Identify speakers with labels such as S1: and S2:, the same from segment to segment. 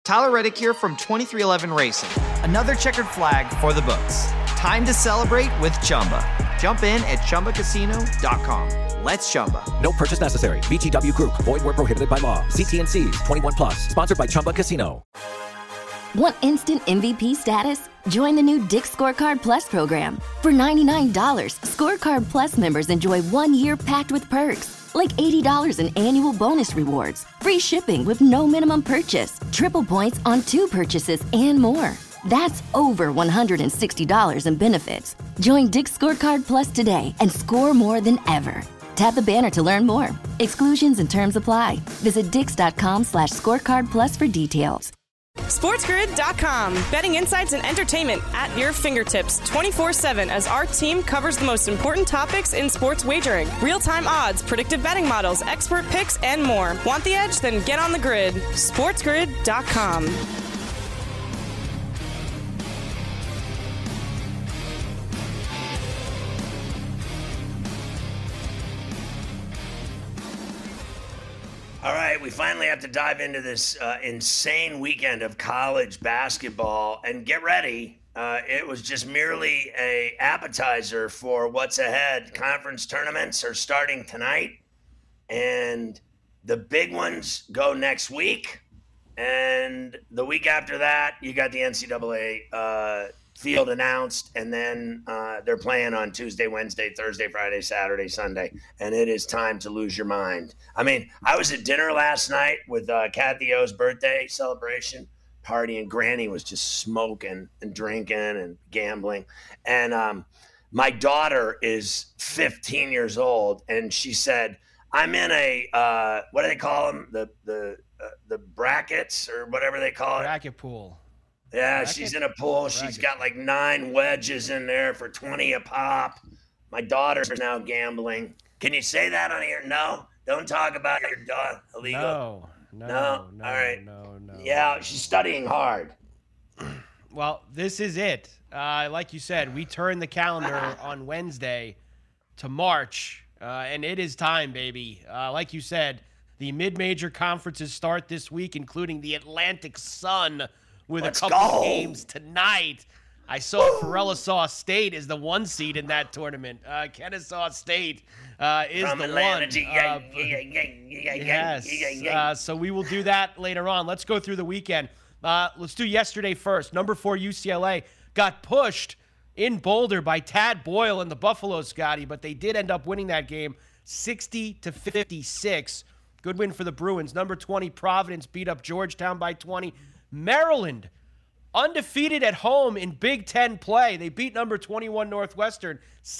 S1: Tyler Reddick here from 2311 Racing. Another checkered flag for the books. Time to celebrate with Chumba. Jump in at ChumbaCasino.com. Let's Chumba.
S2: No purchase necessary. VGW Group. Void where prohibited by law. See T&Cs. 21 plus. Sponsored by Chumba Casino.
S3: Want instant MVP status? Join the new Dick's Scorecard Plus program. For $99, Scorecard Plus members enjoy 1 year packed with perks, like $80 in annual bonus rewards, free shipping with no minimum purchase, triple points on 2 purchases, and more. That's over $160 in benefits. Join Dick's Scorecard Plus today and score more than ever. Tap the banner to learn more. Exclusions and terms apply. Visit dix.com/scorecardplus for details.
S4: SportsGrid.com. Betting insights and entertainment at your fingertips 24/7 as our team covers the most important topics in sports wagering. Real-time odds, predictive betting models, expert picks, and more. Want the edge? Then get on the grid. SportsGrid.com.
S5: All right, we finally have to dive into this insane weekend of college basketball, and get ready. It was just merely an appetizer for what's ahead. Conference tournaments are starting tonight, and the big ones go next week. And the week after that, you got the NCAA field announced, and then they're playing on Tuesday, Wednesday, Thursday, Friday, Saturday, Sunday, and it is time to lose your mind. I mean, I was at dinner last night with Kathy O's birthday celebration party, and Granny was just smoking and drinking and gambling. And my daughter is 15 years old, and she said, I'm in a, what do they call them? The brackets or whatever they call it.
S6: Bracket pool.
S5: Yeah, she's in a pool. She's got like 9 wedges in there for 20 a pop. My daughter's now gambling. Can you say that on here? No? Don't talk about your daughter. Illegal? No? All right.
S6: No.
S5: Yeah, she's studying hard.
S6: Well, this is it. Like you said, we turn the calendar on Wednesday to March, and it is time, baby. Like you said, the mid-major conferences start this week, including the Atlantic Sun, with a couple of games tonight. I saw Ferrellsaw State is the 1 seed in that tournament. Kennesaw State is from the Atlanta. 1. Yes. So we will do that later on. Let's go through the weekend. Let's do yesterday first. Number 4 UCLA got pushed in Boulder by Tad Boyle and the Buffalo, Scotty, but they did end up winning that game 60-56. Good win for the Bruins. Number 20 Providence beat up Georgetown by 20. Maryland, undefeated at home in Big Ten play. They beat number 21 Northwestern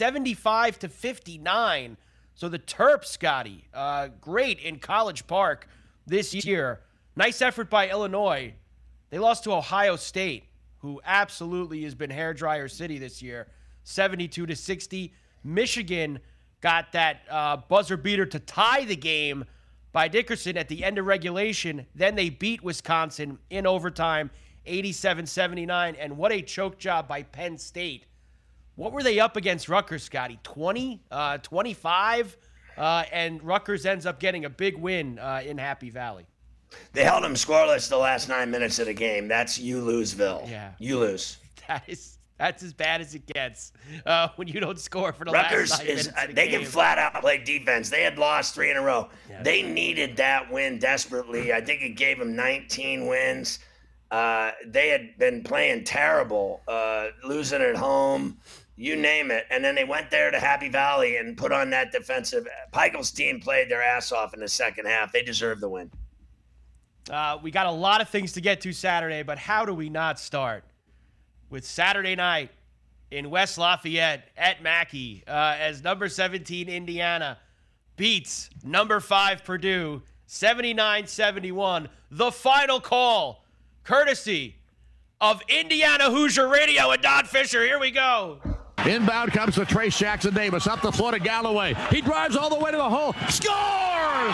S6: 75-59. So the Terps, Scotty, great in College Park this year. Nice effort by Illinois. They lost to Ohio State, who absolutely has been hairdryer city this year, 72-60. Michigan got that buzzer beater to tie the game by Dickerson at the end of regulation. Then they beat Wisconsin in overtime, 87-79. And what a choke job by Penn State. What were they up against Rutgers, Scotty? 20? 25? And Rutgers ends up getting a big win in Happy Valley.
S5: They held them scoreless the last 9 minutes of the game. That's you loseville.
S6: Yeah.
S5: You lose.
S6: That's as bad as it gets when you don't score for the
S5: Rutgers
S6: last 9 minutes of the
S5: they
S6: game.
S5: can flat out play defense. They had lost 3 in a row.
S6: Yeah.
S5: They needed that win desperately. I think it gave them 19 wins. They had been playing terrible, losing at home, you name it. And then they went there to Happy Valley and put on that defensive. Pikel's team played their ass off in the second half. They deserved the win.
S6: We got a lot of things to get to Saturday, but how do we not start with Saturday night in West Lafayette at Mackey as number 17 Indiana beats number 5 Purdue 79-71. The final call, courtesy of Indiana Hoosier Radio and Don Fisher. Here we go.
S7: Inbound comes to Trace Jackson Davis. Up the floor to Galloway. He drives all the way to the hole. Scores!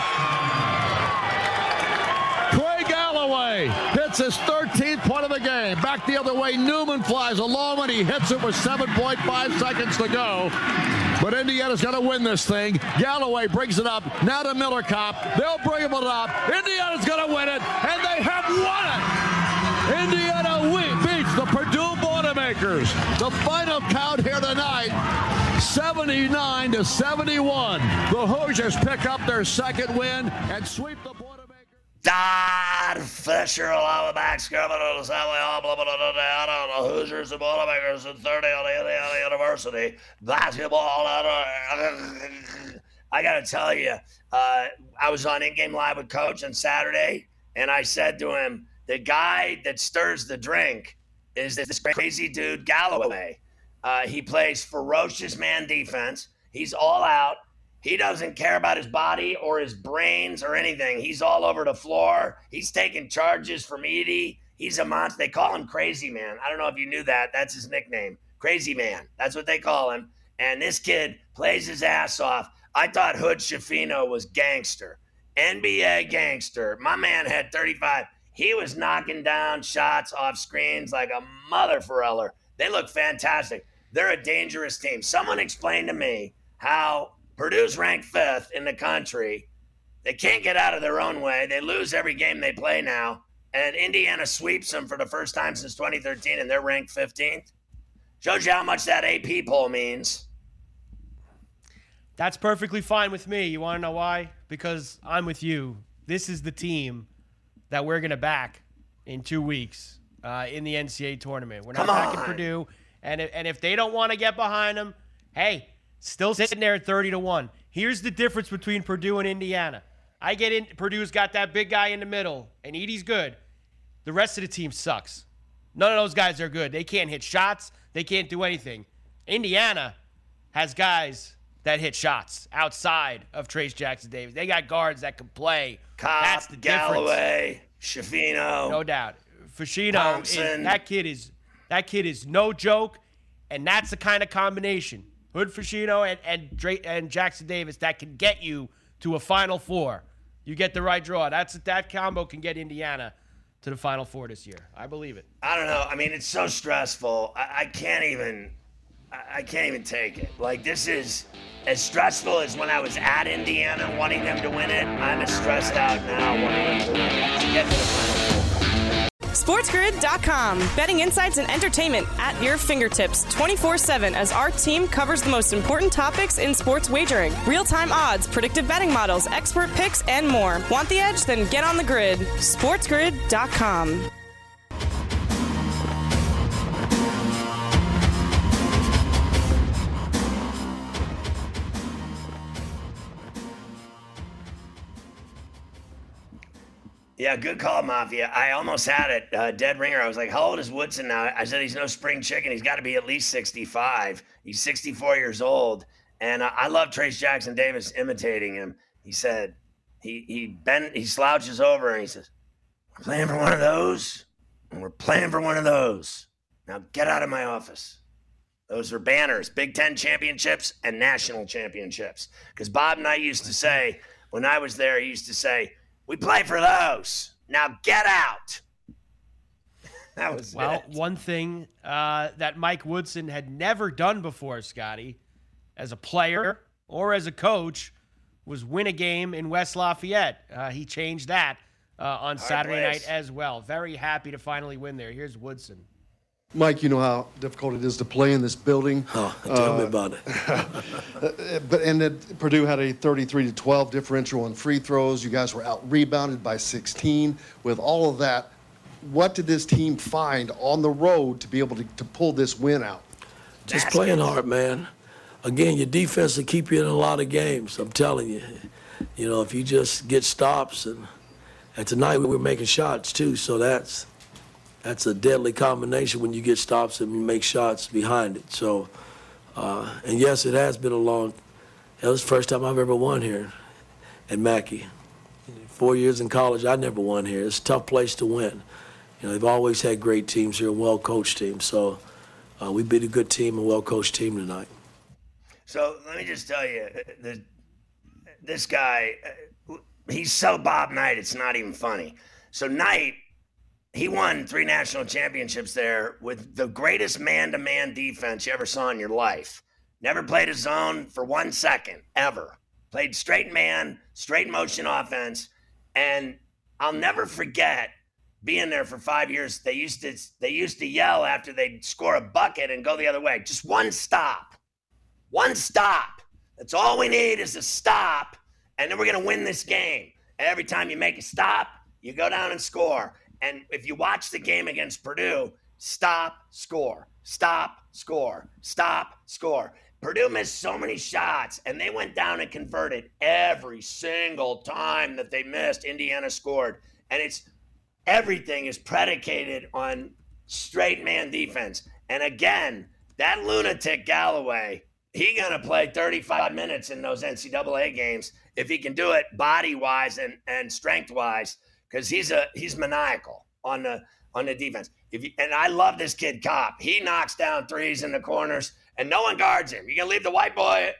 S7: Trey Galloway hits his 13th point of the game. Back the other way, Newman flies a long one. He hits it with 7.5 seconds to go. But Indiana's going to win this thing. Galloway brings it up. Now to Miller Kopp. They'll bring it up. Indiana's going to win it, and they have won it. Indiana beats the Purdue Boilermakers. The final count here tonight, 79-71. The Hoosiers pick up their second win and sweep the Boilermakers.
S5: Todd Fisher, along back, Skirmish, the Hoosiers and Boilermakers in 30 on the Indiana University basketball. I got to tell you, I was on In Game Live with Coach on Saturday, and I said to him, the guy that stirs the drink is this crazy dude, Galloway. He plays ferocious man defense. He's all out. He doesn't care about his body or his brains or anything. He's all over the floor. He's taking charges from Edey. He's a monster. They call him Crazy Man. I don't know if you knew that. That's his nickname. Crazy Man. That's what they call him. And this kid plays his ass off. I thought Hood Schifino was gangster. NBA gangster. My man had 35. He was knocking down shots off screens like a mother foreller. They look fantastic. They're a dangerous team. Someone explained to me how Purdue's ranked 5th in the country. They can't get out of their own way. They lose every game they play now. And Indiana sweeps them for the first time since 2013, and they're ranked 15th. Shows you how much that AP poll means.
S6: That's perfectly fine with me. You want to know why? Because I'm with you. This is the team that we're going to back in 2 weeks in the NCAA tournament. We're not backing Purdue. And if they don't want to get behind them, hey, still sitting there at 30-1. Here's the difference between Purdue and Indiana. I get in. Purdue's got that big guy in the middle, and Edey's good. The rest of the team sucks. None of those guys are good. They can't hit shots. They can't do anything. Indiana has guys that hit shots outside of Trayce Jackson-Davis. They got guards that can play. That's the
S5: Galloway, difference. Schifino.
S6: No doubt. Fiscino, that kid is no joke, and that's the kind of combination. Hood Fiscino and Jackson-Davis that can get you to a Final Four. You get the right draw. That combo can get Indiana to the Final Four this year. I believe it.
S5: I don't know. I mean, it's so stressful. I can't even take it. Like, this is as stressful as when I was at Indiana wanting them to win it. I'm as stressed out now wanting them to win it to get to the Final Four.
S4: SportsGrid.com. Betting insights and entertainment at your fingertips 24/7 as our team covers the most important topics in sports wagering. Real-time odds, predictive betting models, expert picks, and more. Want the edge? Then get on the grid. SportsGrid.com.
S5: Yeah, good call, Mafia. I almost had it. Dead ringer. I was like, how old is Woodson now? I said he's no spring chicken. He's got to be at least 65. He's 64 years old. And I love Trayce Jackson-Davis imitating him. He said, he slouches over and he says, we're playing for one of those, and we're playing for one of those. Now get out of my office. Those are banners, Big Ten championships and national championships. Because Bob Knight used to say, when I was there, he used to say, we play for those. Now get out. That was it.
S6: One thing that Mike Woodson had never done before, Scotty, as a player or as a coach, was win a game in West Lafayette. He changed that on Saturday night as well. Very happy to finally win there. Here's Woodson.
S8: Mike, you know how difficult it is to play in this building.
S9: Oh, tell me about it.
S8: But Purdue had a 33-12 differential on free throws. You guys were out-rebounded by 16. With all of that, what did this team find on the road to be able to pull this win out?
S9: Just playing hard, man. Again, your defense will keep you in a lot of games, I'm telling you. You know, if you just get stops, and tonight we were making shots too, so that's a deadly combination when you get stops and you make shots behind it. So, and yes, it has been it was the first time I've ever won here at Mackey. 4 years in college, I never won here. It's a tough place to win. You know, they've always had great teams here, well-coached teams. So we beat a good team, a well-coached team tonight.
S5: So let me just tell you, this guy, he's so Bob Knight, it's not even funny. So Knight, he won 3 national championships there with the greatest man-to-man defense you ever saw in your life. Never played a zone for 1 second, ever. Played straight man, straight motion offense. And I'll never forget being there for 5 years, they used to yell after they'd score a bucket and go the other way. Just one stop. One stop. That's all we need is a stop, and then we're going to win this game. Every time you make a stop, you go down and score. And if you watch the game against Purdue, stop, score, stop, score, stop, score. Purdue missed so many shots, and they went down and converted every single time that they missed. Indiana scored. And everything is predicated on straight man defense. And again, that lunatic Galloway, he gonna play 35 minutes in those NCAA games if he can do it body-wise and strength-wise, because he's maniacal on the defense. And I love this kid Kopp. He knocks down threes in the corners, and no one guards him. You're gonna leave the white boy.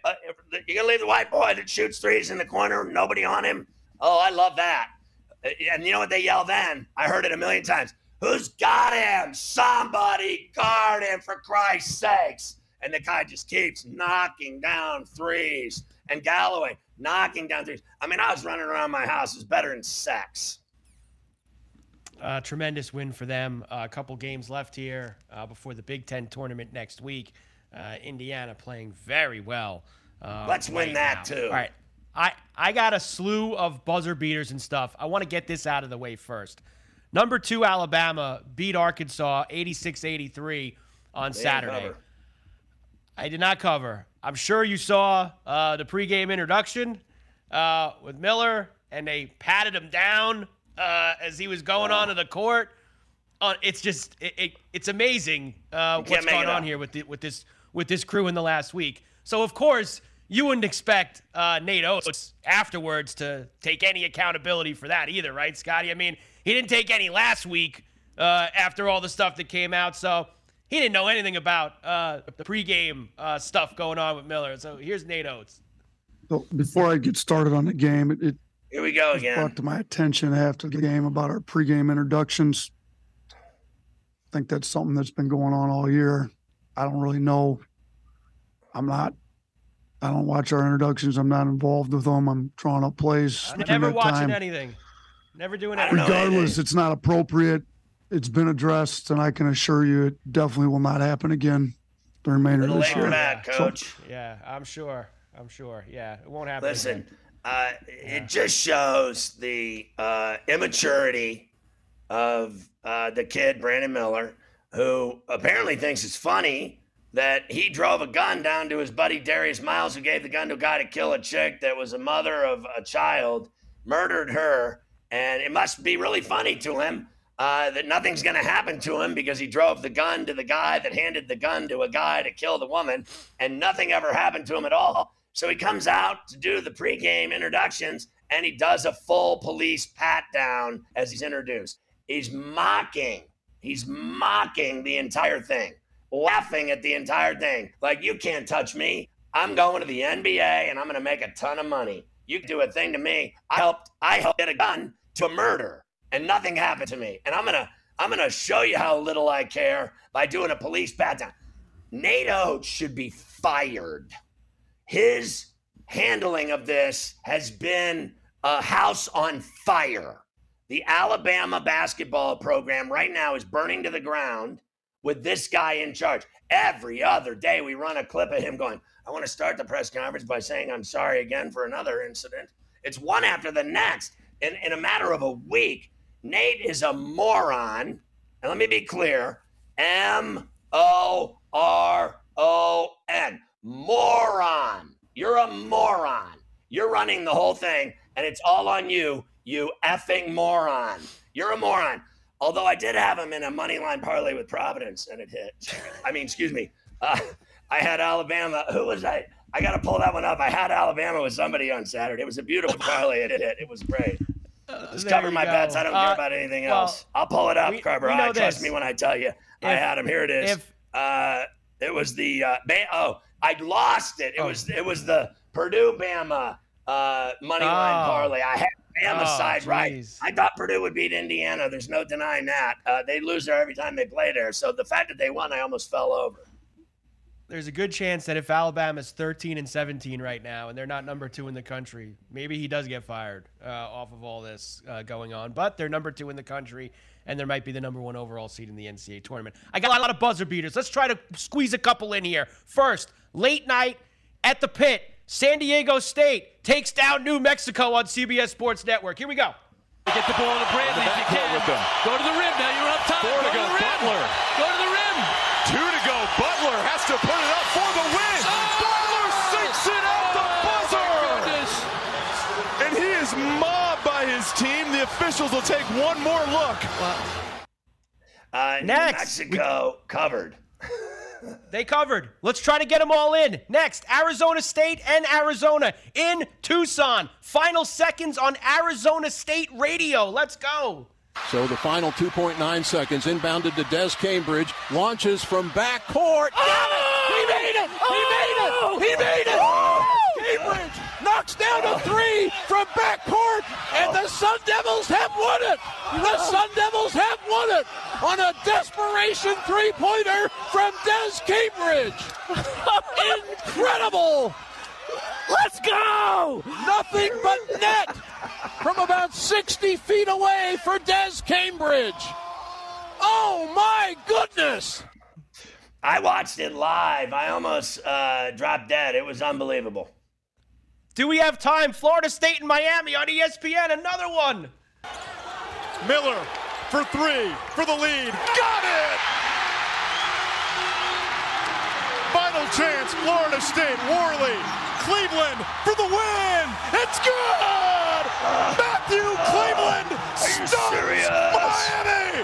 S5: That shoots threes in the corner. Nobody on him. Oh, I love that. And you know what they yell then? I heard it a million times. Who's got him? Somebody guard him, for Christ's sakes. And the guy just keeps knocking down threes. And Galloway knocking down threes. I mean, I was running around my house. It was better than sex.
S6: Tremendous win for them. A couple games left here before the Big Ten tournament next week. Indiana playing very well.
S5: Let's win that too.
S6: All right. I got a slew of buzzer beaters and stuff. I want to get this out of the way first. Number 2, Alabama beat Arkansas 86-83 on Saturday. I did not cover. I'm sure you saw the pregame introduction with Miller, and they patted him down as he was going onto the court. It's just it's amazing what's going on here with this crew in the last week. So of course you wouldn't expect Nate Oates afterwards to take any accountability for that either, right, Scotty? I mean, he didn't take any last week after all the stuff that came out, so he didn't know anything about the pregame stuff going on with Miller. So here's Nate Oates.
S10: So before I get started on the game, it
S5: here we go again.
S10: Brought to my attention after the game about our pregame introductions. I think that's something that's been going on all year. I don't really know. I don't watch our introductions. I'm not involved with them. I'm drawing up plays.
S6: Never watching anything. Never doing anything.
S10: Regardless, it's not appropriate. It's been addressed, and I can assure you it definitely will not happen again the remainder of this year.
S5: For that, Coach.
S6: So, yeah, I'm sure. Yeah, it won't happen.
S5: Listen, it just shows the immaturity of the kid, Brandon Miller, who apparently thinks it's funny that he drove a gun down to his buddy Darius Miles, who gave the gun to a guy to kill a chick that was a mother of a child, murdered her, and it must be really funny to him that nothing's going to happen to him because he drove the gun to the guy that handed the gun to a guy to kill the woman, and nothing ever happened to him at all. So he comes out to do the pregame introductions, and he does a full police pat down as he's introduced. He's mocking the entire thing, laughing at the entire thing. Like, you can't touch me. I'm going to the NBA, and I'm going to make a ton of money. You can do a thing to me. I helped get a gun to a murder, and nothing happened to me. And I'm gonna show you how little I care by doing a police pat down. Nate Oates should be fired. His handling of this has been a house on fire. The Alabama basketball program right now is burning to the ground with this guy in charge. Every other day we run a clip of him going, I want to start the press conference by saying I'm sorry again for another incident. It's one after the next. In a matter of a week, Nate is a moron. And let me be clear, M-O-R-O-N, moron. You're a moron. You're running the whole thing, and it's all on you, you effing moron. You're a moron. Although I did have him in a money line parlay with Providence, and it hit. I had Alabama. Who was I? I got to pull that one up. I had Alabama with somebody on Saturday. It was a beautiful parlay. It hit. It was great. Just cover my bets. I don't care about anything else. I'll pull it up, Carver. Trust me when I tell you. I had him. Here it is. It was the I lost it. It was the Purdue Bama money line parlay. I had Bama side right. I thought Purdue would beat Indiana. There's no denying that. They lose there every time they play there. So the fact that they won, I almost fell over.
S6: there's a good chance that if Alabama's 13-17 right now and they're not number 2 in the country, maybe he does get fired off of all this going on. But they're number 2 in the country, and there might be the number 1 overall seed in the NCAA tournament. I got a lot of buzzer beaters. Let's try to squeeze a couple in here. First, late night at the Pit. San Diego State takes down New Mexico on CBS Sports Network. Here we go.
S11: Get the ball to Bradley if you can. Go to the rim. Now you're up top.
S12: 4 to go. Butler.
S11: Go to the rim.
S12: 2 to go. Butler has to put it up for the win. Butler sinks it at the buzzer. And he is mobbed by his team. The officials will take one more look.
S6: Next.
S5: New Mexico covered.
S6: They covered. Let's try to get them all in. Next, Arizona State and Arizona in Tucson. Final seconds on Arizona State radio. Let's go.
S13: So the final 2.9 seconds, inbounded to Des Cambridge, launches from backcourt. He made it! He made it! He made it! Cambridge knocks down a 3 from backcourt, and the Sun Devils have won it! The Sun Devils have won it on a desperation three-pointer from Des Cambridge! Incredible! Let's go! Nothing but net from about 60 feet away for Des Cambridge. Oh, my goodness.
S5: I watched it live. I almost dropped dead. It was unbelievable.
S6: Do we have time? Florida State and Miami on ESPN. Another one.
S12: Miller for 3 for the lead. Got it! Final chance, Florida State. Worley, Cleveland for the win. It's good! Matthew Cleveland stuns Miami!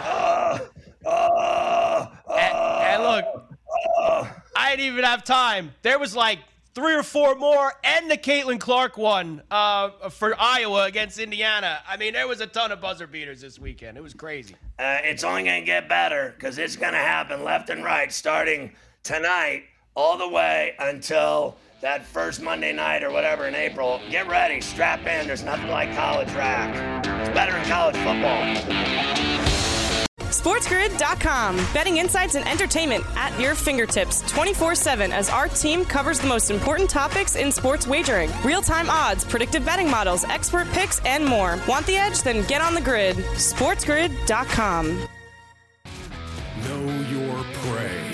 S6: And look, I didn't even have time. There was like 3 or 4 more, and the Caitlin Clark one for Iowa against Indiana. I mean, there was a ton of buzzer beaters this weekend. It was crazy.
S5: It's only going to get better because it's going to happen left and right starting tonight all the way until that first Monday night or whatever in April. Get ready. Strap in. There's nothing like college rack. It's better than college football.
S4: SportsGrid.com. Betting insights and entertainment at your fingertips 24/7 as our team covers the most important topics in sports wagering. Real-time odds, predictive betting models, expert picks, and more. Want the edge? Then get on the grid. SportsGrid.com.
S14: Know your prey.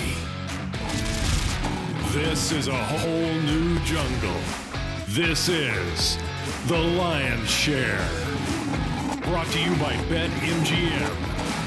S14: This is a whole new jungle. This is The Lion's Share. Brought to you by BetMGM.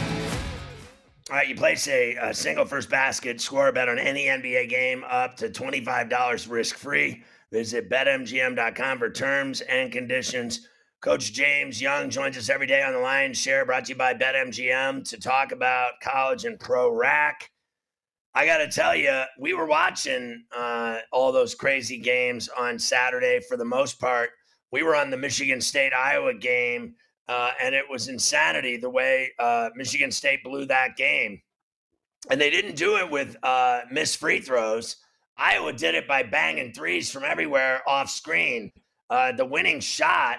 S5: All right, you place a single first basket, score a bet on any NBA game up to $25 risk-free. Visit BetMGM.com for terms and conditions. Coach James Young joins us every day on the Lion's Share, brought to you by BetMGM, to talk about college and pro rack. I got to tell you, we were watching all those crazy games on Saturday for the most part. We were on the Michigan State-Iowa game. And it was insanity the way Michigan State blew that game. And they didn't do it with missed free throws. Iowa did it by banging threes from everywhere off screen. The winning shot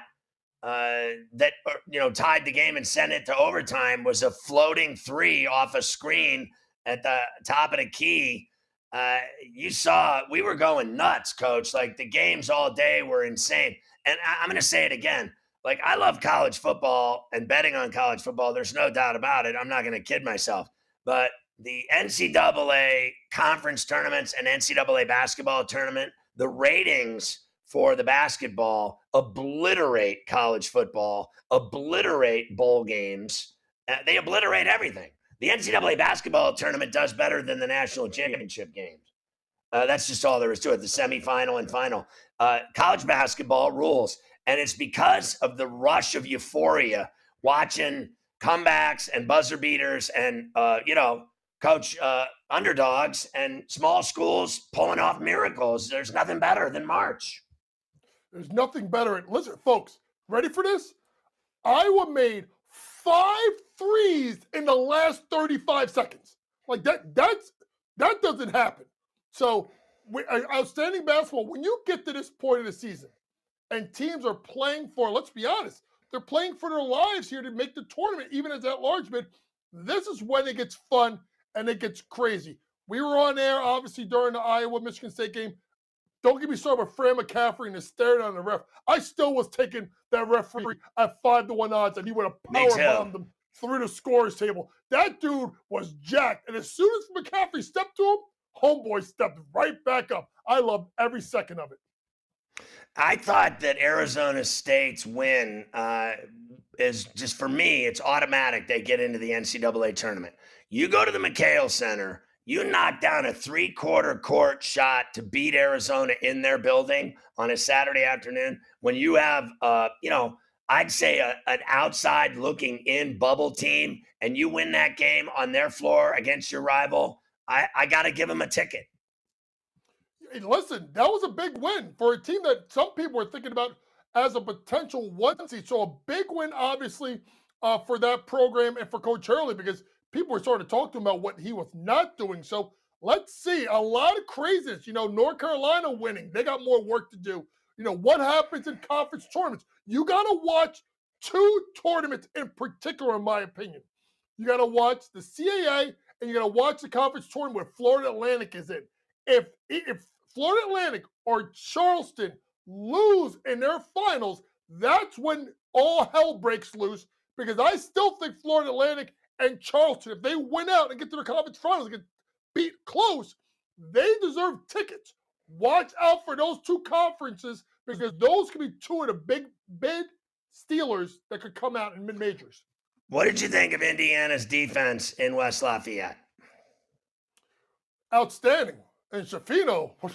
S5: that tied the game and sent it to overtime was a floating 3 off a screen at the top of the key. You saw we were going nuts, Coach. Like the games all day were insane. And I'm going to say it again. Like, I love college football and betting on college football. There's no doubt about it. I'm not going to kid myself. But the NCAA conference tournaments and NCAA basketball tournament, the ratings for the basketball obliterate college football, obliterate bowl games. They obliterate everything. The NCAA basketball tournament does better than the national championship games. That's just all there is to it, the semifinal and final. College basketball rules. And it's because of the rush of euphoria, watching comebacks and buzzer beaters and, coach underdogs and small schools pulling off miracles. There's nothing better than March.
S15: There's nothing better. Listen, folks, ready for this? Iowa made 5 threes in the last 35 seconds. Like that doesn't happen. So outstanding basketball, when you get to this point of the season, and teams are playing for, let's be honest, they're playing for their lives here to make the tournament, even as at large bid. This is when it gets fun and it gets crazy. We were on air, obviously, during the Iowa-Michigan State game. Don't get me started with Fran McCaffrey and staring on the ref. I still was taking that referee at 5-1 odds, and he would have powerbombed them through the scores table. That dude was jacked. And as soon as McCaffrey stepped to him, homeboy stepped right back up. I loved every second of it.
S5: I thought that Arizona State's win is just, for me, it's automatic. They get into the NCAA tournament. You go to the McHale Center, you knock down a 3-quarter court shot to beat Arizona in their building on a Saturday afternoon when you have, I'd say an outside looking in bubble team, and you win that game on their floor against your rival. I got to give them a ticket.
S15: Listen, that was a big win for a team that some people were thinking about as a potential 1 seed. So a big win, obviously, for that program and for Coach Hurley, because people were starting to talk to him about what he was not doing. So let's see. A lot of craziness. North Carolina winning. They got more work to do. What happens in conference tournaments? You got to watch 2 tournaments in particular, in my opinion. You got to watch the CAA, and you got to watch the conference tournament where Florida Atlantic is in. If Florida Atlantic or Charleston lose in their finals, that's when all hell breaks loose, because I still think Florida Atlantic and Charleston, if they win out and get to the conference finals and get beat close, they deserve tickets. Watch out for those 2 conferences, because those could be 2 of the big stealers that could come out in mid-majors.
S5: What did you think of Indiana's defense in West Lafayette?
S15: Outstanding. And Shafino, boy,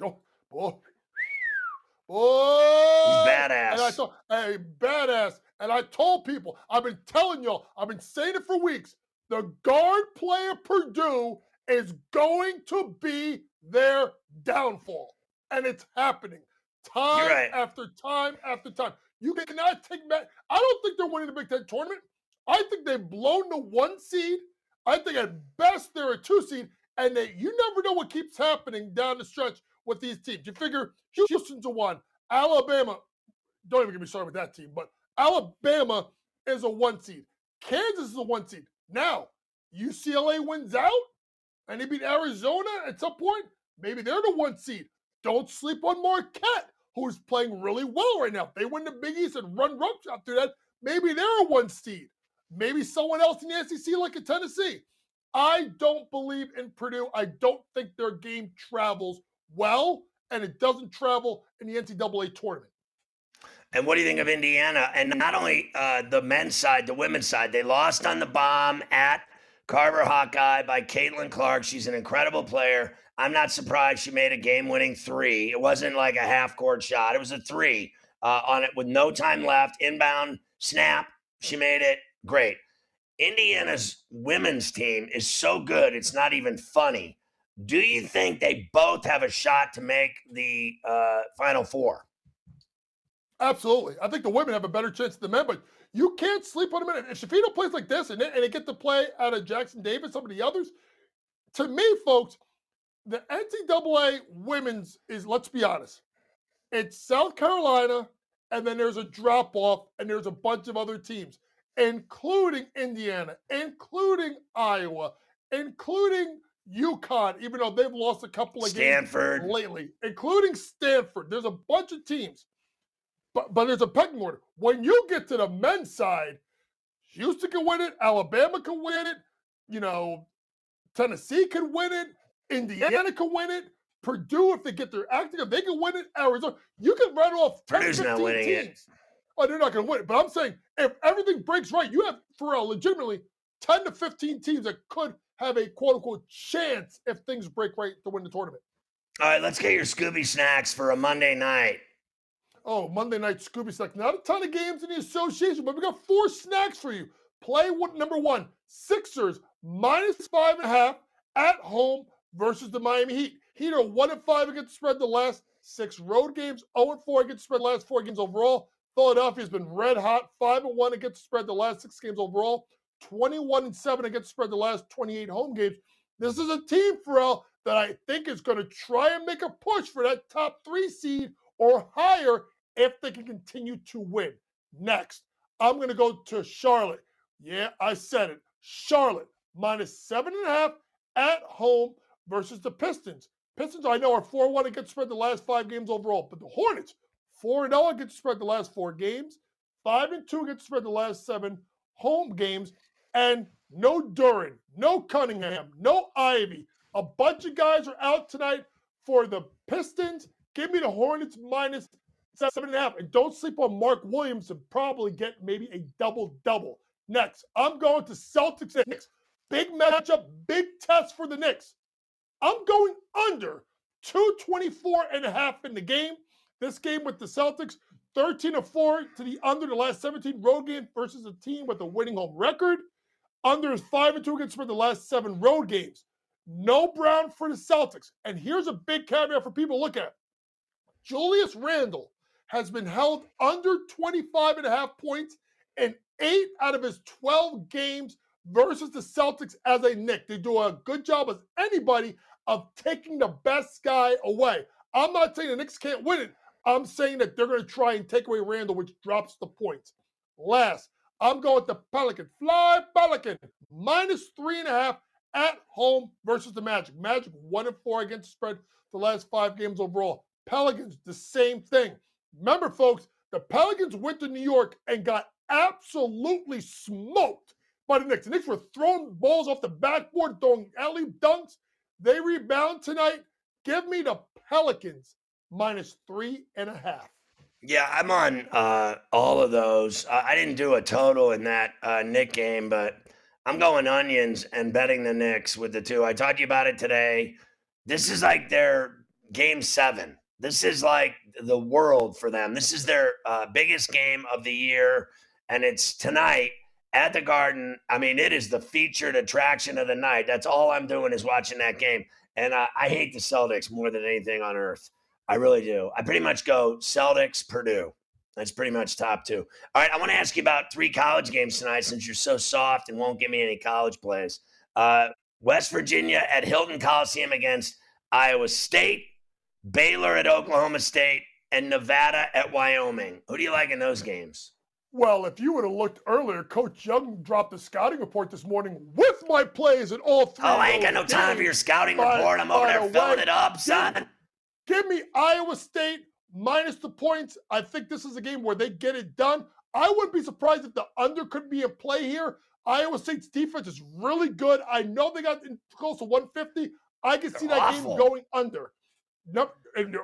S5: he's badass.
S15: And I thought, hey, badass. And I told people, I've been telling y'all, I've been saying it for weeks, the guard play of Purdue is going to be their downfall. And it's happening time after time after time. You cannot take back. I don't think they're winning the Big Ten tournament. I think they've blown the 1 seed. I think at best they're a 2 seed. And you never know what keeps happening down the stretch with these teams. You figure Houston's a 1. Alabama, don't even get me started with that team, but Alabama is a 1 seed. Kansas is a 1 seed. Now, UCLA wins out and they beat Arizona at some point. Maybe they're the 1 seed. Don't sleep on Marquette, who's playing really well right now. If they win the Big East and run roughshod after that, maybe they're a 1 seed. Maybe someone else in the SEC like a Tennessee. I don't believe in Purdue. I don't think their game travels well, and it doesn't travel in the NCAA tournament.
S5: And what do you think of Indiana? And not only the men's side, the women's side. They lost on the bomb at Carver Hawkeye by Caitlin Clark. She's an incredible player. I'm not surprised she made a game-winning 3. It wasn't like a half-court shot. It was a 3 on it with no time left. Inbound snap. She made it. Great. Indiana's women's team is so good, it's not even funny. Do you think they both have a shot to make the Final Four?
S15: Absolutely. I think the women have a better chance than the men, but you can't sleep on them. If Shafino plays like this and they get to play out of Jackson Davis, some of the others, to me, folks, the NCAA women's is, let's be honest, it's South Carolina, and then there's a drop-off, and there's a bunch of other teams, including Indiana, including Iowa, including UConn, even though they've lost a couple of games lately, including Stanford. There's a bunch of teams, but there's a pecking order. When you get to the men's side, Houston can win it, Alabama can win it, Tennessee can win it, Indiana can win it, Purdue, if they get their acting up, they can win it, Arizona. You can run off 10,
S5: Purdue's
S15: 15
S5: not winning
S15: teams.
S5: it.
S15: Oh, they're not going to win it. But I'm saying if everything breaks right, you have, for legitimately 10 to 15 teams that could have a quote-unquote chance if things break right to win the tournament.
S5: All right, let's get your Scooby snacks for a Monday night.
S15: Oh, Monday night Scooby snack. Not a ton of games in the association, but we got 4 snacks for you. Play number 1, Sixers -5.5 at home versus the Miami Heat. Heat are 1-5 against the spread the last 6 road games, 0-4 against the spread the last 4 games overall. Philadelphia's been red hot, 5-1 against the spread the last 6 games overall, 21-7 against the spread the last 28 home games. This is a team, Pharrell, that I think is going to try and make a push for that top 3 seed or higher if they can continue to win. Next, I'm going to go to Charlotte. Yeah, I said it. Charlotte -7.5 at home versus the Pistons. Pistons, I know, are 4-1 against the spread the last 5 games overall, but the Hornets, 4-0 against the spread the last 4 games, 5-2 against the spread the last 7 home games, and no Duran, no Cunningham, no Ivy. A bunch of guys are out tonight for the Pistons. Give me the Hornets minus 7.5. And don't sleep on Mark Williams to probably get maybe a double-double. Next, I'm going to Celtics and Knicks. Big matchup, big test for the Knicks. I'm going under 224.5 in the game. This game with the Celtics, 13-4 to the under the last 17 road games versus a team with a winning home record. Under is 5-2 against the last 7 road games. No Brown for the Celtics. And here's a big caveat for people to look at. Julius Randle has been held under 25.5 points in 8 out of his 12 games versus the Celtics as a Knick. They do a good job as anybody of taking the best guy away. I'm not saying the Knicks can't win it. I'm saying that they're going to try and take away Randle, which drops the points. Last, I'm going with the Pelican. Fly Pelican, minus 3.5 at home versus the Magic. Magic 1-4 against the spread the last 5 games overall. Pelicans, the same thing. Remember, folks, the Pelicans went to New York and got absolutely smoked by the Knicks. The Knicks were throwing balls off the backboard, throwing alley dunks. They rebound tonight. Give me the Pelicans minus 3.5.
S5: Yeah, I'm on all of those. I didn't do a total in that Knick game, but I'm going onions and betting the Knicks with the 2. I talked to you about it today. This is like their game 7. This is like the world for them. This is their biggest game of the year, and it's tonight at the Garden. I mean, it is the featured attraction of the night. That's all I'm doing is watching that game. And I hate the Celtics more than anything on earth. I really do. I pretty much go Celtics, Purdue. That's pretty much top 2. All right, I want to ask you about 3 college games tonight since you're so soft and won't give me any college plays. West Virginia at Hilton Coliseum against Iowa State, Baylor at Oklahoma State, and Nevada at Wyoming. Who do you like in those games?
S15: Well, if you would have looked earlier, Coach Young dropped a scouting report this morning with my plays in all 3.
S5: Oh, I ain't got no time for your scouting report. I'm over there filling it up, son.
S15: Give me Iowa State minus the points. I think this is a game where they get it done. I wouldn't be surprised if the under could be a play here. Iowa State's defense is really good. I know they got close to 150. I can see that game going under. Nope.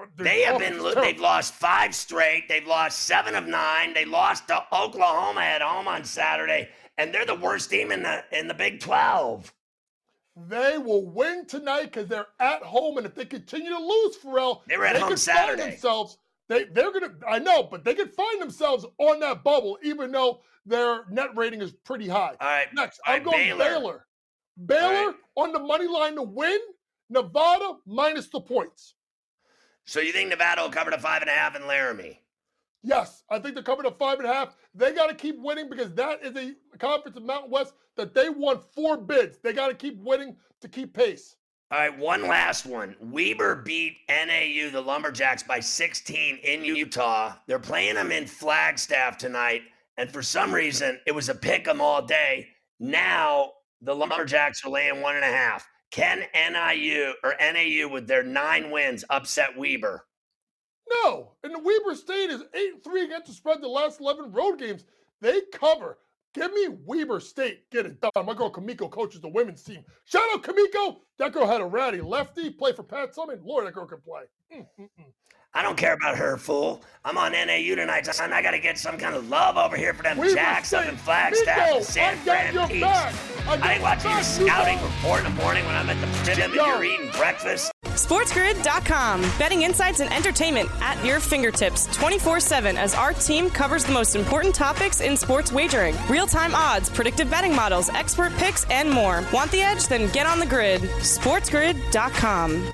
S5: They've lost 5 straight. They've lost 7 of 9. They lost to Oklahoma at home on Saturday, and they're the worst team in the Big 12.
S15: They will win tonight because they're at home, and if they continue to lose, Pharrell,
S5: they were at home Saturday.
S15: They're gonna. I know, but they could find themselves on that bubble, even though their net rating is pretty high.
S5: All right.
S15: Next, I'm going Baylor. Baylor on the money line to win. Nevada minus the points.
S5: So you think Nevada will cover the 5.5 in Laramie?
S15: Yes, I think they're covering the 5.5. They got to keep winning because that is a conference in Mountain West that they won 4 bids. They got to keep winning to keep pace.
S5: All right, one last one. Weber beat NAU, the Lumberjacks, by 16 in Utah. They're playing them in Flagstaff tonight, and for some reason, it was a pick 'em all day. Now the Lumberjacks are laying 1.5. Can NAU with their 9 wins upset Weber?
S15: No, and the Weber State is 8-3 against the spread the last 11 road games. They cover. Give me Weber State. Get it done. My girl Kamiko coaches the women's team. Shout out Kamiko. That girl had a ratty lefty, play for Pat Summitt. Lord, that girl can play.
S5: I don't care about her, fool. I'm on NAU tonight, son. I got to get some kind of love over here for them
S15: Weber
S5: Jacks
S15: State.
S5: up in Flagstaff and San Fran Peaks. I ain't watching your scouting report in the morning when I'm at the gym and you're eating breakfast.
S4: SportsGrid.com. Betting insights and entertainment at your fingertips 24/7 as our team covers the most important topics in sports wagering. Real-time odds, predictive betting models, expert picks, and more. Want the edge? Then get on the grid. SportsGrid.com.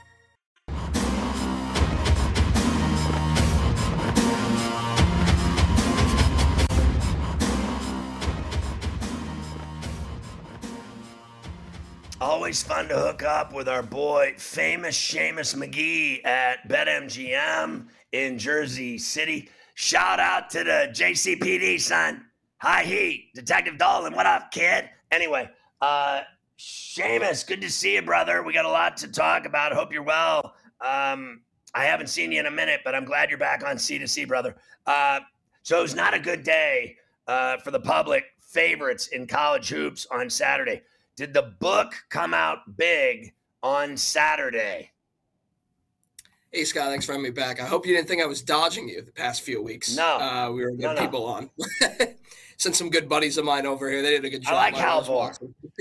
S5: Always fun to hook up with our boy, famous Seamus McGee at BetMGM in Jersey City. Shout out to the JCPD, son. Hi, Detective Dolan. What up, kid? Anyway, Seamus, good to see you, brother. We got a lot to talk about. Hope you're well. I haven't seen you in a minute, but I'm glad you're back on C2C, brother. So it was not a good day for the public favorites in college hoops on Saturday. Did the book come out big on Saturday?
S16: Hey, Scott, thanks for having me back. I hope you didn't think I was dodging you the past few weeks.
S5: No.
S16: We were good people on. Sent some good buddies of mine over here. They did a good job.
S5: I like Halvor.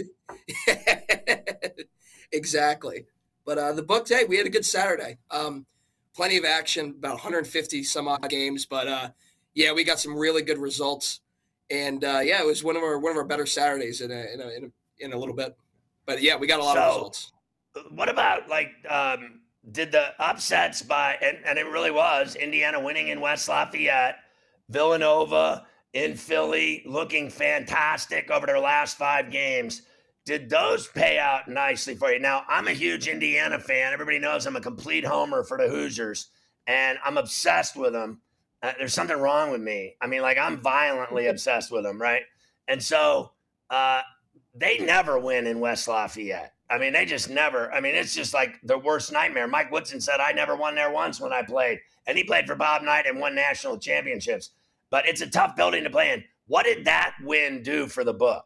S16: Exactly. But the book, hey, we had a good Saturday. Plenty of action, about 150 some odd games. But, yeah, we got some really good results. And, yeah, it was one of our better Saturdays in a little bit. But, yeah, we got a lot of results.
S5: What about, did the upsets and it really was, Indiana winning in West Lafayette, Villanova in Philly looking fantastic over their last 5 games. Did those pay out nicely for you? Now, I'm a huge Indiana fan. Everybody knows I'm a complete homer for the Hoosiers, and I'm obsessed with them. There's something wrong with me. I mean, I'm violently obsessed with them, right? And so they never win in West Lafayette. I mean, they just never. I mean, it's just like the worst nightmare. Mike Woodson said, I never won there once when I played. And he played for Bob Knight and won national championships. But it's a tough building to play in. What did that win do for the book?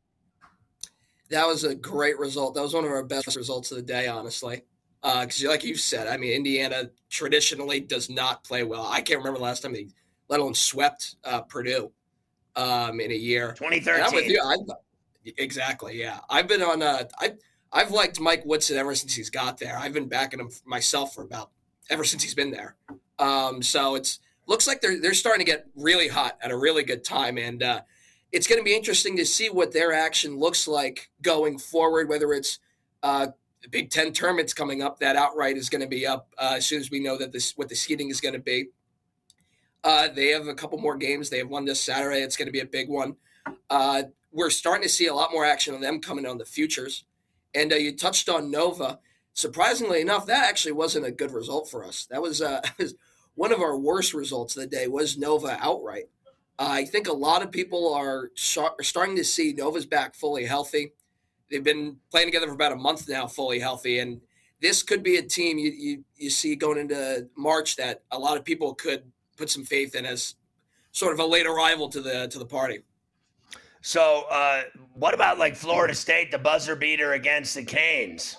S16: That was a great result. That was one of our best results of the day, honestly. Because like you said, I mean, Indiana traditionally does not play well. I can't remember the last time they, let alone swept Purdue in a year.
S5: 2013.
S16: And I'm with you. Exactly, yeah. I've been on I've liked Mike Woodson ever since he's got there. I've been backing him myself ever since he's been there. So looks like they're starting to get really hot at a really good time. And it's going to be interesting to see what their action looks like going forward, whether it's the Big Ten tournament's coming up. That outright is going to be up as soon as we know that what the seeding is going to be. They have a couple more games. They have one this Saturday. It's going to be a big one. We're starting to see a lot more action on them coming on the futures. And you touched on Nova. Surprisingly enough, that actually wasn't a good result for us. That was one of our worst results of the day was Nova outright. I think a lot of people are starting to see Nova's back fully healthy. They've been playing together for about a month now, fully healthy. And this could be a team you see going into March that a lot of people could put some faith in as sort of a late arrival to the party.
S5: So what about Florida State, the buzzer beater against the Canes?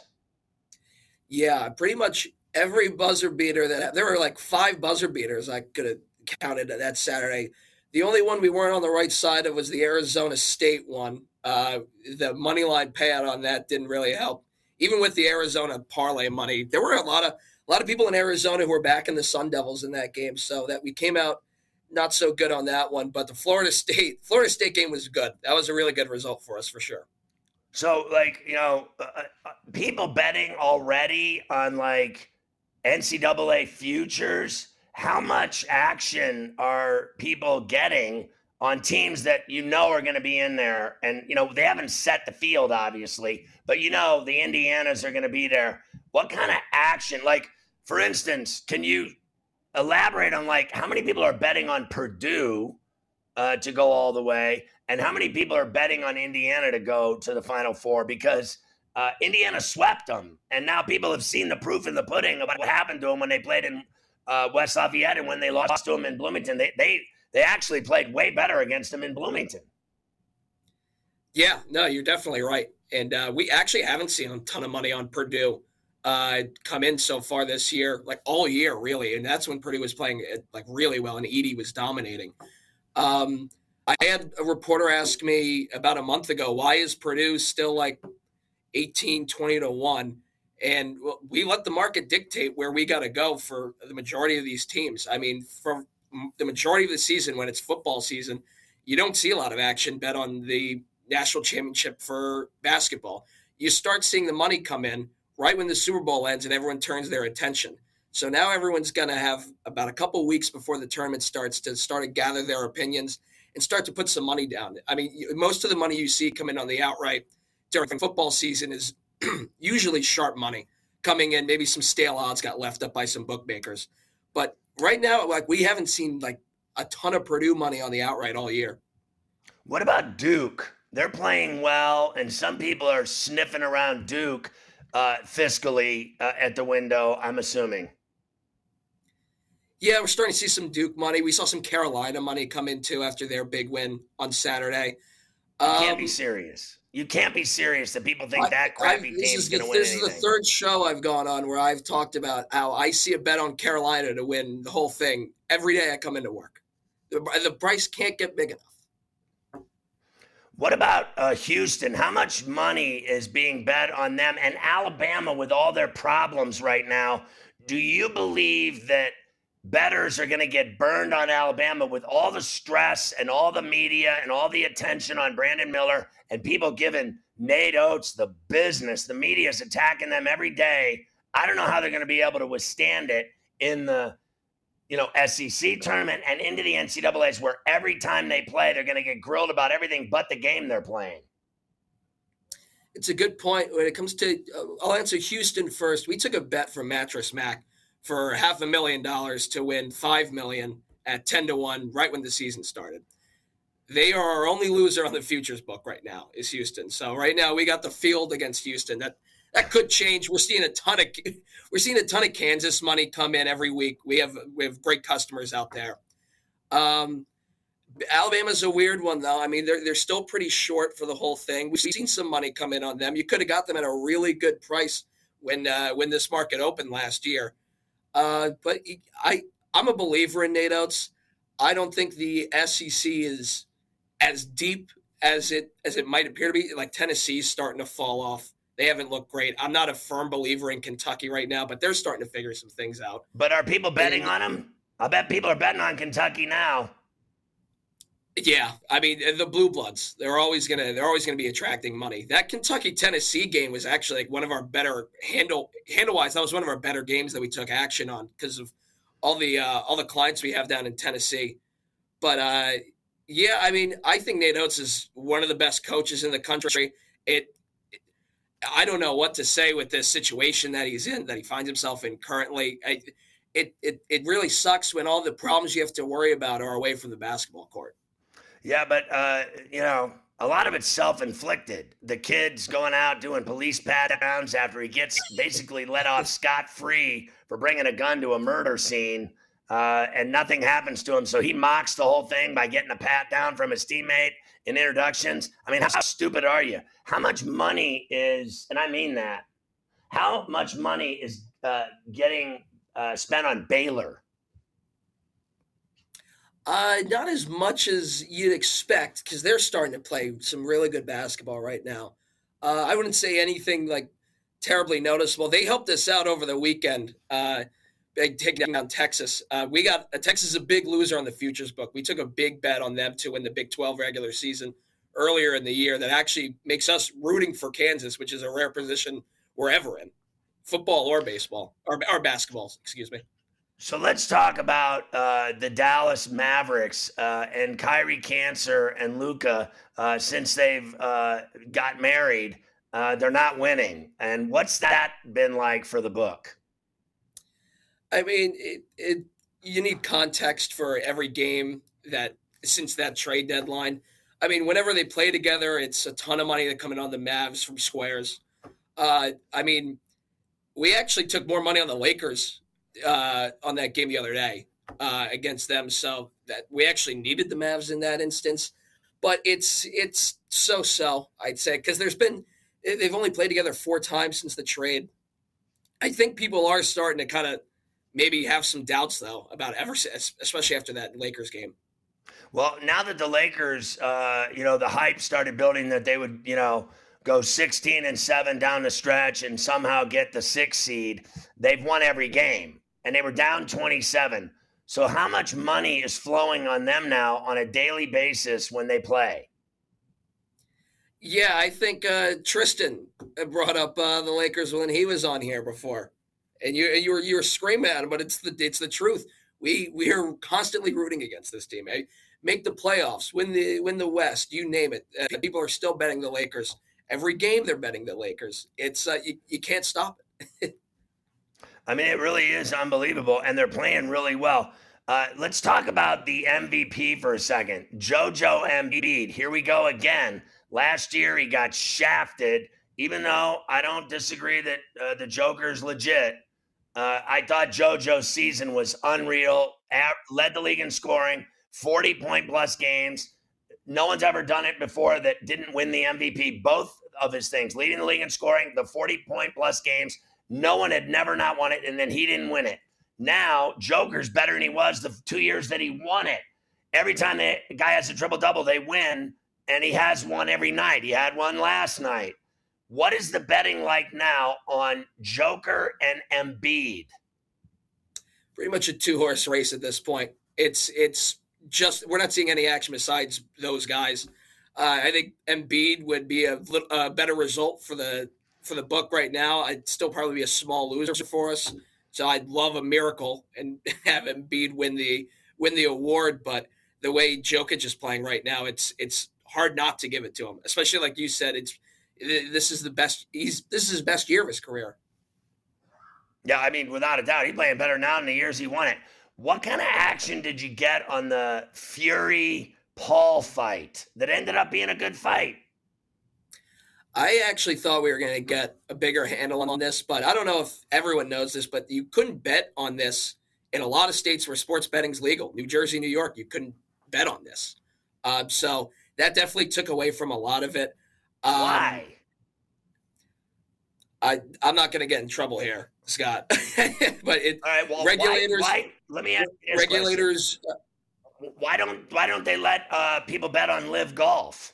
S16: Yeah, pretty much every buzzer beater there were 5 buzzer beaters I could have counted that Saturday. The only one we weren't on the right side of was the Arizona State one. The money line payout on that didn't really help. Even with the Arizona parlay money, there were a lot of people in Arizona who were backing the Sun Devils in that game, so that we came out not so good on that one. But the Florida State game was good. That was a really good result for us for sure.
S5: So people betting already on NCAA futures. How much action are people getting on teams that are going to be in there? And, they haven't set the field, obviously, but the Indianas are going to be there. What kind of action? For instance, can you elaborate on, how many people are betting on Purdue to go all the way? And how many people are betting on Indiana to go to the Final Four? Because Indiana swept them. And now people have seen the proof in the pudding about what happened to them when they played in West Lafayette and when they lost to them in Bloomington. They actually played way better against them in Bloomington.
S16: Yeah, no, you're definitely right. And we actually haven't seen a ton of money on Purdue come in so far this year, all year, really. And that's when Purdue was playing really well and Edey was dominating. I had a reporter ask me about a month ago, why is Purdue still 18, 20 to 1? And we let the market dictate where we got to go for the majority of these teams. I mean, for the majority of the season, when it's football season, you don't see a lot of action bet on the national championship for basketball. You start seeing the money come in right when the Super Bowl ends and everyone turns their attention. So now everyone's going to have about a couple weeks before the tournament starts to start to gather their opinions and start to put some money down. I mean, most of the money you see come in on the outright during football season is usually sharp money coming in. Maybe some stale odds got left up by some bookmakers. But right now, we haven't seen a ton of Purdue money on the outright all year.
S5: What about Duke? they're playing well, and some people are sniffing around Duke fiscally at the window, I'm assuming.
S16: Yeah, we're starting to see some Duke money. We saw some Carolina money come in too after their big win on Saturday.
S5: You can't be serious. You can't be serious that people think that crappy team's going to win anything.
S16: This is the third show I've gone on where I've talked about how I see a bet on Carolina to win the whole thing every day I come into work. The price can't get big enough.
S5: What about Houston? How much money is being bet on them? And Alabama, with all their problems right now, do you believe that bettors are going to get burned on Alabama with all the stress and all the media and all the attention on Brandon Miller and people giving Nate Oates the business? The media is attacking them every day. I don't know how they're going to be able to withstand it in the SEC tournament and into the NCAAs, where every time they play, they're going to get grilled about everything but the game they're playing.
S16: It's a good point. When it comes to, I'll answer Houston first. We took a bet from Mattress Mac for $500,000 to win $5 million at 10-1 right when the season started. They are our only loser on the futures book right now, is Houston. So right now we got the field against Houston. That could change. We're seeing a ton of Kansas money come in every week. We have great customers out there. Alabama's a weird one though. I mean, they're still pretty short for the whole thing. We've seen some money come in on them. You could have got them at a really good price when this market opened last year. But I'm a believer in Nate Oates. I don't think the SEC is as deep as it might appear to be. Like Tennessee's starting to fall off. They haven't looked great. I'm not a firm believer in Kentucky right now, but they're starting to figure some things out.
S5: But are people betting on them? I bet people are betting on Kentucky now.
S16: Yeah, I mean the Blue Bloods. They're always gonna be attracting money. That Kentucky-Tennessee game was actually like one of our better handle-wise. That was one of our better games that we took action on because of all the clients we have down in Tennessee. But yeah, I mean, I think Nate Oates is one of the best coaches in the country. I don't know what to say with this situation that he's in, that he finds himself in currently. It really sucks when all the problems you have to worry about are away from the basketball court.
S5: Yeah, but, a lot of it's self-inflicted. The kid's going out doing police pat-downs after he gets basically let off scot-free for bringing a gun to a murder scene, and nothing happens to him. So he mocks the whole thing by getting a pat-down from his teammate in introductions. I mean, how stupid are you? How much money is, and I mean that, how much money is getting spent on Baylor?
S16: Not as much as you'd expect because they're starting to play some really good basketball right now. I wouldn't say anything like terribly noticeable. They helped us out over the weekend, taking down Texas. Texas is a big loser on the futures book. We took a big bet on them to win the Big 12 regular season earlier in the year that actually makes us rooting for Kansas, which is a rare position we're ever in, football or baseball, or basketball, excuse me.
S5: So let's talk about the Dallas Mavericks and Kyrie Cancer and Luka. Since they've got married, they're not winning. And what's that been like for the book?
S16: I mean, you need context for every game since that trade deadline. I mean, whenever they play together, it's a ton of money that coming on the Mavs from squares. I mean, we actually took more money on the Lakers on that game the other day against them, so that we actually needed the Mavs in that instance. But it's so I'd say, because they've only played together 4 times since the trade. I think people are starting to kind of maybe have some doubts though about especially after that Lakers game.
S5: Well, now that the Lakers, the hype started building that they would, go 16-7 down the stretch and somehow get the 6th seed, they've won every game. And they were down 27. So how much money is flowing on them now on a daily basis when they play?
S16: Yeah, I think Tristan brought up the Lakers when he was on here before, and you were screaming at him, but it's the truth. We are constantly rooting against this team. Make the playoffs, win the West, you name it. People are still betting the Lakers. Every game they're betting the Lakers. It's you can't stop it.
S5: I mean, it really is unbelievable, and they're playing really well. Let's talk about the MVP for a second. JoJo Embiid. Here we go again. Last year, he got shafted, even though I don't disagree that the Joker's legit. I thought JoJo's season was unreal, led the league in scoring, 40-point-plus games. No one's ever done it before that didn't win the MVP. Both of his things, leading the league in scoring, the 40-point-plus games. No one had never not won it, and then he didn't win it. Now, Joker's better than he was the 2 years that he won it. Every time the guy has a triple-double, they win, and he has one every night. He had one last night. What is the betting like now on Joker and Embiid?
S16: Pretty much a two-horse race at this point. It's just we're not seeing any action besides those guys. I think Embiid would be a better result for the book right now. I'd still probably be a small loser for us. So I'd love a miracle and have Embiid win the award. But the way Jokic is playing right now, it's hard not to give it to him. Especially like you said, this is his best year of his career.
S5: Yeah, I mean, without a doubt, he's playing better now than the years he won it. What kind of action did you get on the Fury-Paul fight that ended up being a good fight?
S16: I actually thought we were going to get a bigger handle on this, but I don't know if everyone knows this, but you couldn't bet on this in a lot of states where sports betting's legal. New Jersey, New York, you couldn't bet on this. So that definitely took away from a lot of it.
S5: Why?
S16: I'm not going to get in trouble here, Scott. But
S5: all right, well,
S16: regulators.
S5: Why? Let me ask you this
S16: regulators.
S5: Why don't they let people bet on Live Golf?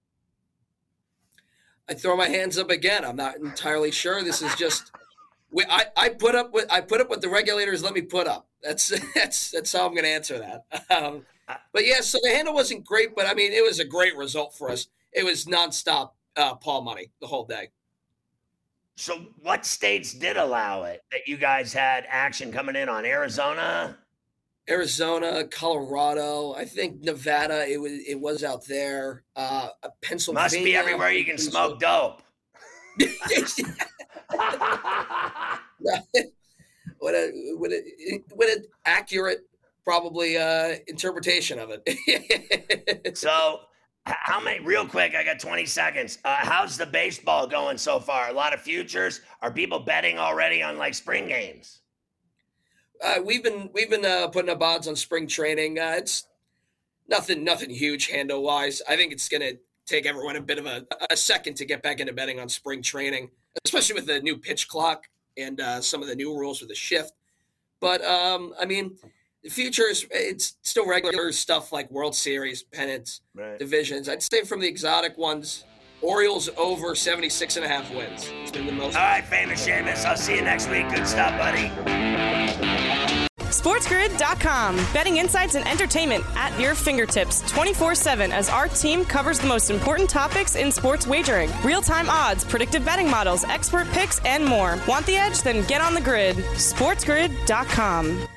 S16: I throw my hands up again. I'm not entirely sure. This is just I put up what the regulators let me put up. That's how I'm going to answer that. But yeah, so the handle wasn't great, but I mean it was a great result for us. It was nonstop Paul money the whole day.
S5: So what states did allow it that you guys had action coming in on? Arizona,
S16: Colorado, I think Nevada, it was out there. Pennsylvania.
S5: Must be everywhere you can smoke dope.
S16: What an accurate, probably interpretation of it.
S5: So how many, real quick, I got 20 seconds. How's the baseball going so far? A lot of futures? Are people betting already on like spring games?
S16: We've been putting up odds on spring training. It's nothing huge handle wise. I think it's going to take everyone a bit of a second to get back into betting on spring training, especially with the new pitch clock and some of the new rules with the shift. But I mean, the futures, it's still regular stuff like World Series, pennants, divisions. I'd say from the exotic ones, Orioles over 76.5 wins. It's been the most.
S5: All right, famous Seamus. I'll see you next week. Good stuff, buddy.
S4: SportsGrid.com. Betting insights and entertainment at your fingertips 24/7 as our team covers the most important topics in sports wagering. Real-time odds, predictive betting models, expert picks, and more. Want the edge? Then get on the grid. SportsGrid.com.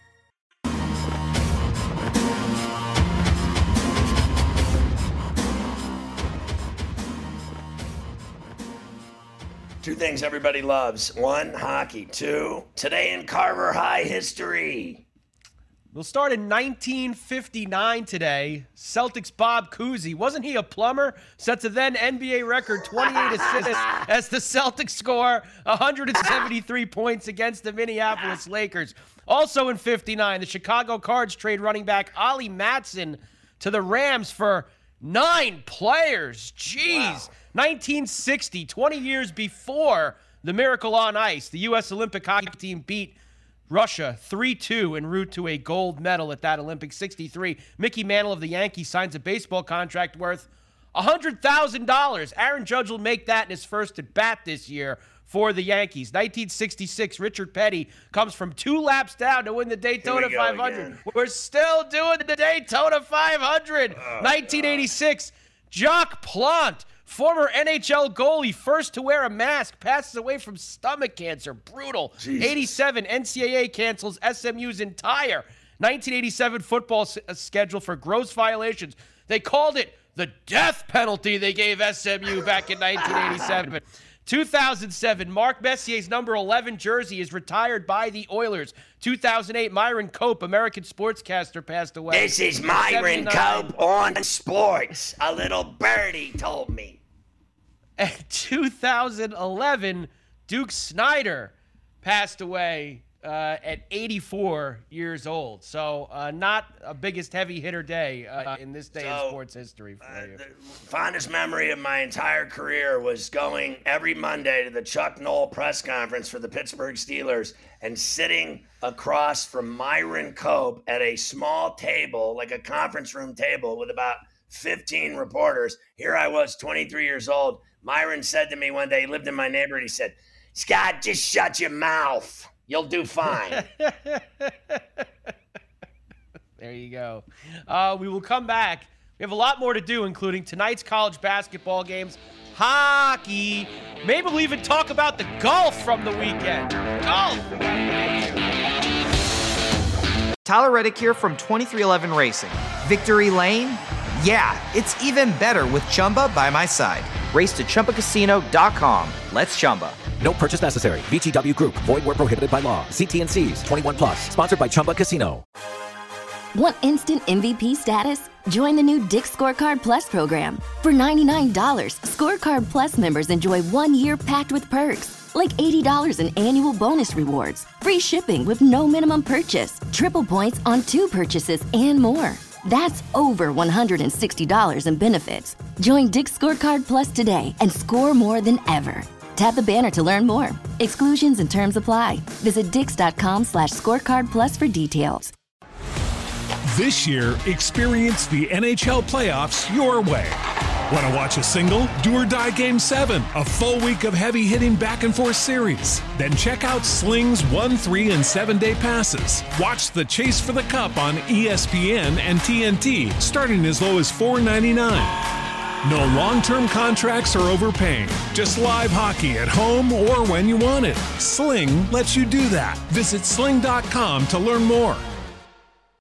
S5: Two things everybody loves. One, hockey. Two, today in Carver High history.
S6: We'll start in 1959 today. Celtics Bob Cousy. Wasn't he a plumber? Sets a then NBA record 28 assists as the Celtics score 173 points against the Minneapolis Lakers. Also in 59, the Chicago Cards trade running back Ollie Matson to the Rams for 9 players. Jeez. Wow. 1960, 20 years before the Miracle on Ice, the U.S. Olympic hockey team beat Russia 3-2 en route to a gold medal at that Olympics. 63, Mickey Mantle of the Yankees signs a baseball contract worth $100,000. Aaron Judge will make that in his first at bat this year for the Yankees. 1966, Richard Petty comes from 2 laps down to win the Daytona 500. Again. We're still doing the Daytona 500. 1986, Jacques Plante, former NHL goalie, first to wear a mask, passes away from stomach cancer. Brutal. Jesus. 87, NCAA cancels SMU's entire 1987 football schedule for gross violations. They called it the death penalty they gave SMU back in 1987. 2007, Mark Messier's number 11 jersey is retired by the Oilers. 2008, Myron Cope, American sportscaster, passed away.
S5: This is Myron Cope on sports. A little birdie told me.
S6: And 2011, Duke Snider passed away at 84 years old. So not a biggest heavy hitter day in this day of sports history for you.
S5: The fondest memory of my entire career was going every Monday to the Chuck Noll press conference for the Pittsburgh Steelers and sitting across from Myron Cope at a small table, like a conference room table with about 15 reporters. Here I was, 23 years old. Myron said to me one day, he lived in my neighborhood, he said, "Scott, just shut your mouth. You'll do fine."
S6: There you go. We will come back. We have a lot more to do, including tonight's college basketball games, hockey. Maybe we'll even talk about the golf from the weekend. Golf!
S1: Tyler Reddick here from 2311 Racing. Victory Lane? Yeah, it's even better with Chumba by my side. Race to ChumbaCasino.com. Let's Chumba.
S2: No purchase necessary. VGW Group. Void where prohibited by law. See T&Cs. 21 plus. Sponsored by Chumba Casino.
S3: Want instant MVP status? Join the new Dick's Scorecard Plus program. For $99, Scorecard Plus members enjoy 1 year packed with perks, like $80 in annual bonus rewards, free shipping with no minimum purchase, triple points on 2 purchases, and more. That's over $160 in benefits. Join Dick's Scorecard Plus today and score more than ever. Tap the banner to learn more. Exclusions and terms apply. Visit dix.com/scorecardplus for details.
S14: This year, experience the NHL playoffs your way. Want to watch a single? Do or die Game 7, a full week of heavy-hitting back-and-forth series. Then check out Sling's 1, 3, and 7-day passes. Watch the Chase for the Cup on ESPN and TNT, starting as low as $4.99. No long-term contracts or overpaying. Just live hockey at home or when you want it. Sling lets you do that. Visit sling.com to learn more.